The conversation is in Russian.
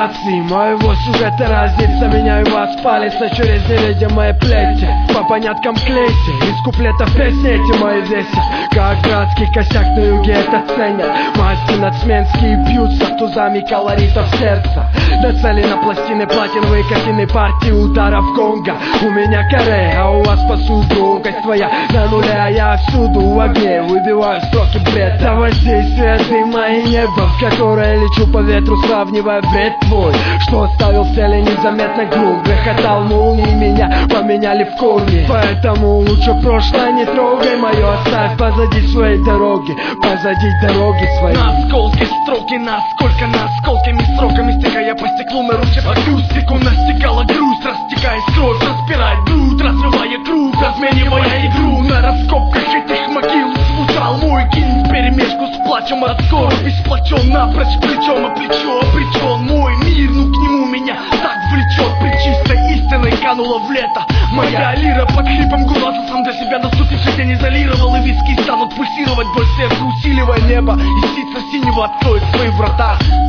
декораций моего сюжета разнится. Меняю вас палится через невидимые плети. По поняткам клейте, из куплетов песни эти мои весят. Как братский косяк на юге это ценят. Масти нацменские бьются тузами колоритов сердца. Нацели на пластины платиновые картины партии ударов гонга. У меня каре, а у вас посуду. Громкость твоя на нуле, а я всюду в огне. Выбиваю строки бреда. Воздействие дыма и неба, в которое лечу по ветру, сравнивая бред твой, что оставил в теле незаметно грум. Грохотал молнии, меня поменяли в корне. Поэтому лучше прошлое не трогай мое. Оставь позади своей дороги, позади дороги своей. На осколки строки, насколько насколками строками стекая по стеклу на ручье. Акустику настигала грусть, растекаясь кровь, распирает грудь, разрывая круг, разменивая игру. На раскопках этих могил звучал мой гимн вперемешку с плачем от скорби. Сплочен напрочь плечом о плечо обречен мой мир, ну к нему меня так влечет. При чистой истиной канула в лето моя лира под хрипом голоса. Сам для себя наступивший день изолировал, и виски станут пульсировать, боль сердца усиливая небо. И птица синего откроет свои врата.